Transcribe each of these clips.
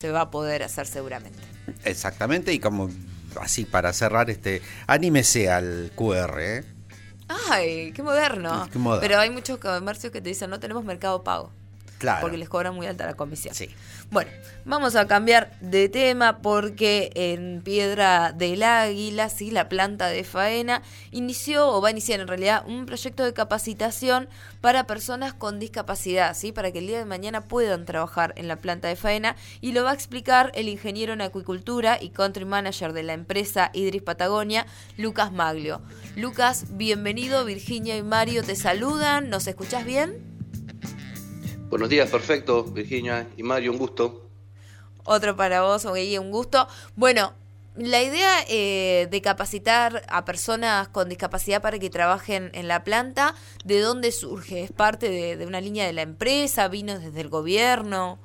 se va a poder hacer seguramente. Exactamente, y como así para cerrar, anímese al QR, ¿eh? ¡Ay, qué moderno! Qué moderno. Pero hay muchos comercios que te dicen no tenemos Mercado Pago. Claro. Porque les cobran muy alta la comisión. Sí. Bueno, vamos a cambiar de tema porque en Piedra del Águila, sí, la planta de faena, inició o va a iniciar en realidad un proyecto de capacitación para personas con discapacidad, ¿sí? Para que el día de mañana puedan trabajar en la planta de faena, y lo va a explicar el ingeniero en acuicultura y country manager de la empresa Idris Patagonia, Lucas Maglio. Lucas, bienvenido. Virginia y Mario te saludan. ¿Nos escuchás bien? Buenos días, perfecto, Virginia y Mario, un gusto. Otro para vos, Oguey, un gusto. Bueno, la idea de capacitar a personas con discapacidad para que trabajen en la planta, ¿de dónde surge? ¿Es parte de una línea de la empresa? ¿Vino desde el gobierno?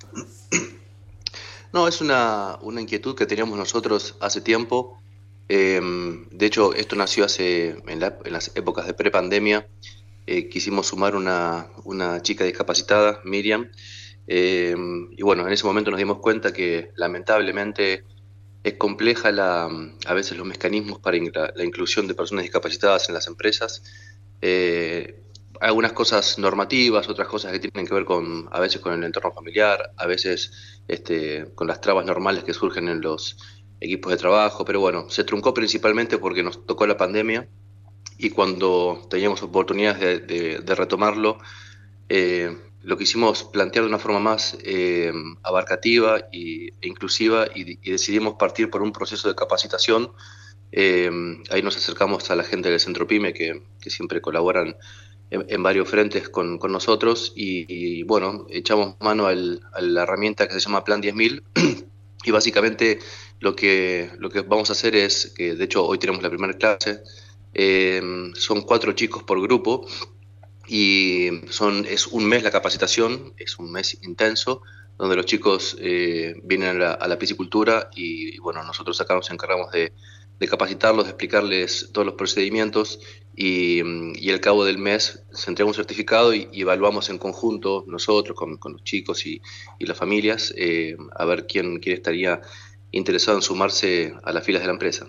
No, es una inquietud que teníamos nosotros hace tiempo. De hecho, esto nació en las épocas de prepandemia. Quisimos sumar una chica discapacitada, Miriam, y bueno, en ese momento nos dimos cuenta que lamentablemente es compleja a veces los mecanismos para la inclusión de personas discapacitadas en las empresas. Algunas cosas normativas, otras cosas que tienen que ver a veces con el entorno familiar, a veces con las trabas normales que surgen en los equipos de trabajo, pero bueno, se truncó principalmente porque nos tocó la pandemia. Y cuando teníamos oportunidades de retomarlo, lo quisimos plantear de una forma más abarcativa e inclusiva, y decidimos partir por un proceso de capacitación. Ahí nos acercamos a la gente del Centro PYME, que siempre colaboran en varios frentes con nosotros, y bueno, echamos mano a la herramienta que se llama Plan 10.000, y básicamente lo que vamos a hacer es, que de hecho hoy tenemos la primera clase, son 4 chicos por grupo, y es un mes la capacitación, es un mes intenso, donde los chicos vienen a la piscicultura, y bueno, nosotros acá nos encargamos de capacitarlos, de explicarles todos los procedimientos, y al cabo del mes se entrega un certificado y evaluamos en conjunto nosotros con los chicos y las familias, a ver quién estaría interesado en sumarse a las filas de la empresa.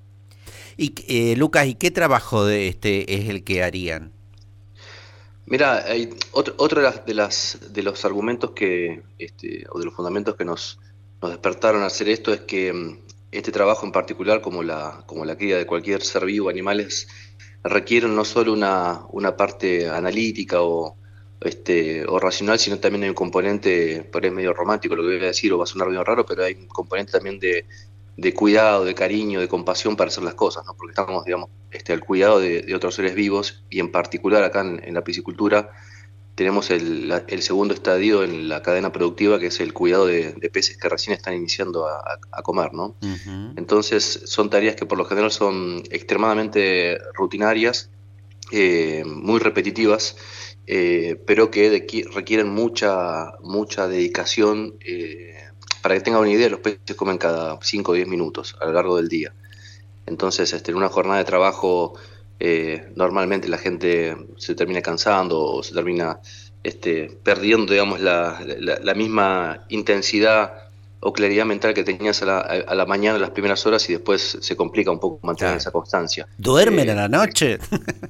Y Lucas, ¿y qué trabajo es el que harían? Mira, hay otro de los argumentos o de los fundamentos que nos despertaron a hacer esto es que este trabajo en particular, como la cría de cualquier ser vivo, animales, requieren no solo una parte analítica o racional, sino también hay un componente, por ahí medio romántico lo que voy a decir, o va a sonar medio raro, pero hay un componente también de cuidado, de cariño, de compasión para hacer las cosas, ¿no? Porque estamos, digamos, al cuidado de otros seres vivos, y en particular acá en la piscicultura tenemos el segundo estadio en la cadena productiva, que es el cuidado de peces que recién están iniciando a comer, ¿no? Uh-huh. Entonces son tareas que por lo general son extremadamente rutinarias, muy repetitivas, pero que requieren mucha dedicación. Para que tengan una idea, los peces comen cada 5 o 10 minutos a lo largo del día. Entonces, en una jornada de trabajo, normalmente la gente se termina cansando o se termina perdiendo, digamos, la misma intensidad o claridad mental que tenías a la mañana, en las primeras horas, y después se complica un poco mantener esa constancia. ¿Duermen a la noche?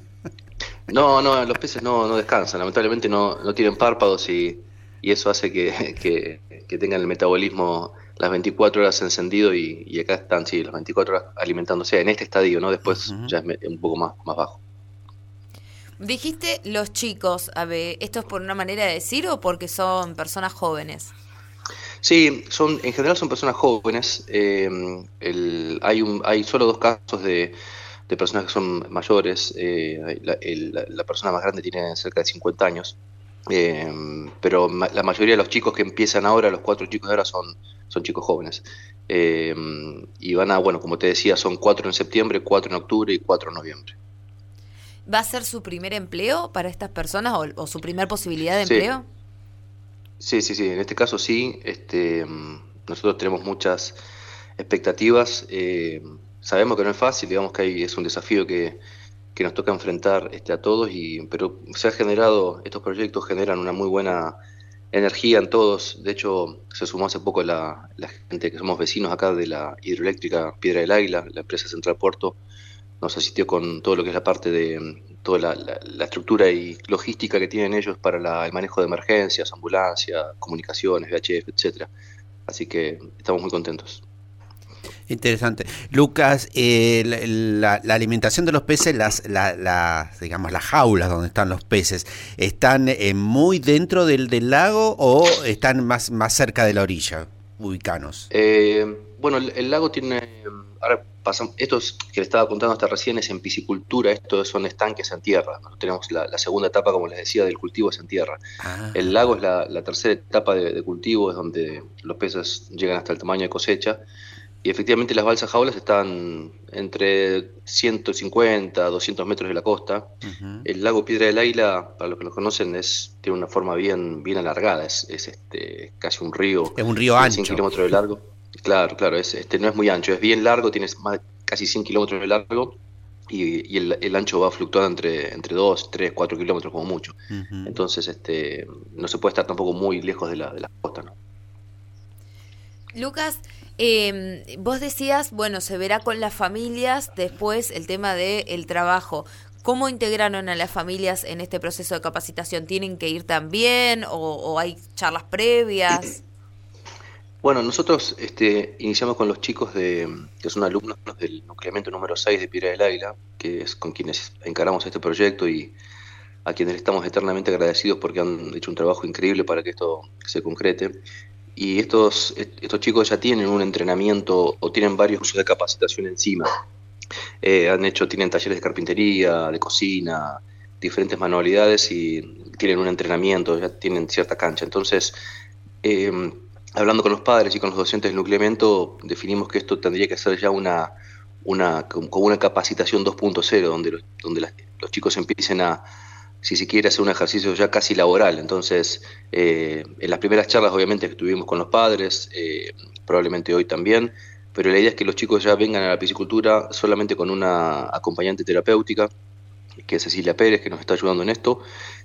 No, los peces no descansan, lamentablemente no tienen párpados, y eso hace que tengan el metabolismo las 24 horas encendido, y acá están, sí, las 24 horas alimentándose en este estadio, ¿no? Después ya es un poco más bajo. Dijiste los chicos, a ver, ¿esto es por una manera de decir o porque son personas jóvenes? Sí, en general son personas jóvenes. Hay solo 2 casos de personas que son mayores. La persona más grande tiene cerca de 50 años. Pero la mayoría de los chicos que empiezan ahora, los 4 chicos de ahora, son chicos jóvenes. Y bueno, como te decía, son 4 en septiembre, 4 en octubre y 4 en noviembre. ¿Va a ser su primer empleo para estas personas o su primer posibilidad de empleo? Sí, en este caso sí. Nosotros tenemos muchas expectativas. Sabemos que no es fácil, digamos que es un desafío que nos toca enfrentar a todos, pero estos proyectos generan una muy buena energía en todos. De hecho, se sumó hace poco la gente que somos vecinos acá de la hidroeléctrica Piedra del Águila, la empresa Central Puerto, nos asistió con todo lo que es la parte de toda la estructura y logística que tienen ellos para el manejo de emergencias, ambulancia, comunicaciones, VHF, etcétera. Así que estamos muy contentos. Interesante. Lucas, la alimentación de los peces, digamos, las jaulas donde están los peces, ¿están muy dentro del lago o están más cerca de la orilla, ubicanos? Bueno, el lago tiene, ahora pasamos, estos que le estaba contando hasta recién es en piscicultura, estos son estanques en tierra. Nosotros tenemos la segunda etapa, como les decía, del cultivo es en tierra. El lago es la tercera etapa de cultivo, es donde los peces llegan hasta el tamaño de cosecha. Y efectivamente las balsas jaulas están entre 150 a 200 metros de la costa. Uh-huh. El lago Piedra del Águila, para los que lo conocen, tiene una forma bien alargada, es casi un río. Es un río ancho. 100 kilómetros de largo. Claro, no es muy ancho, es bien largo, tiene casi 100 kilómetros de largo y el ancho va fluctuando entre 2, 3, 4 kilómetros como mucho. Uh-huh. Entonces no se puede estar tampoco muy lejos de la costa, ¿no? Lucas, vos decías, bueno, se verá con las familias después el tema del trabajo. ¿Cómo integraron a las familias en este proceso de capacitación? ¿Tienen que ir también o hay charlas previas? Bueno, nosotros iniciamos con los chicos que son alumnos del nucleamiento número 6 de Piedra del Águila, que es con quienes encaramos este proyecto y a quienes estamos eternamente agradecidos porque han hecho un trabajo increíble para que esto se concrete. Y estos chicos ya tienen un entrenamiento o tienen varios cursos de capacitación encima. Tienen talleres de carpintería, de cocina, diferentes manualidades y tienen un entrenamiento, ya tienen cierta cancha. Entonces, hablando con los padres y con los docentes del nucleamiento, definimos que esto tendría que ser ya como una capacitación 2.0, donde los chicos empiecen a, si se quiere, hacer un ejercicio ya casi laboral. Entonces, en las primeras charlas obviamente que tuvimos con los padres, probablemente hoy también, pero la idea es que los chicos ya vengan a la piscicultura solamente con una acompañante terapéutica, que es Cecilia Pérez, que nos está ayudando en esto,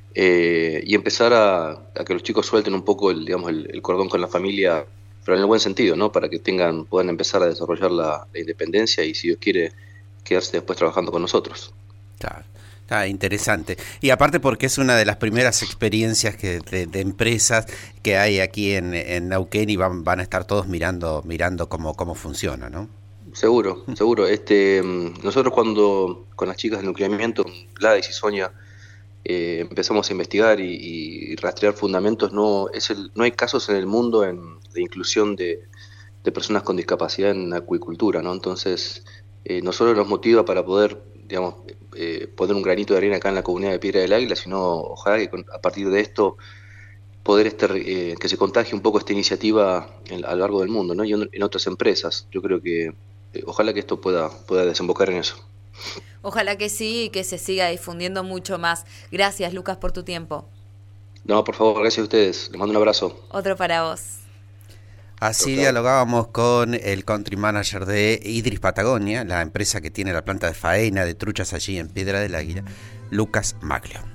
y empezar a que los chicos suelten un poco el cordón con la familia, pero en el buen sentido, ¿no? Para que puedan empezar a desarrollar la independencia y, si Dios quiere, quedarse después trabajando con nosotros. Claro. Interesante. Y aparte porque es una de las primeras experiencias de empresas que hay aquí en Neuquén y van a estar todos mirando cómo funciona, ¿no? Seguro. Nosotros cuando con las chicas del nucleamiento, Gladys y Sonia, empezamos a investigar y rastrear fundamentos, no hay casos en el mundo de inclusión de personas con discapacidad en acuicultura, ¿no? Entonces, no solo nos motiva para poder, digamos, poner un granito de arena acá en la comunidad de Piedra del Águila, sino ojalá que a partir de esto poder que se contagie un poco esta iniciativa a lo largo del mundo, ¿no? Y en otras empresas. Yo creo que ojalá que esto pueda desembocar en eso. Ojalá que sí y que se siga difundiendo mucho más. Gracias, Lucas, por tu tiempo. No, por favor, gracias a ustedes. Les mando un abrazo. Otro para vos. Así dialogábamos con el country manager de Idris Patagonia, la empresa que tiene la planta de faena de truchas allí en Piedra del Águila, Lucas Maglio.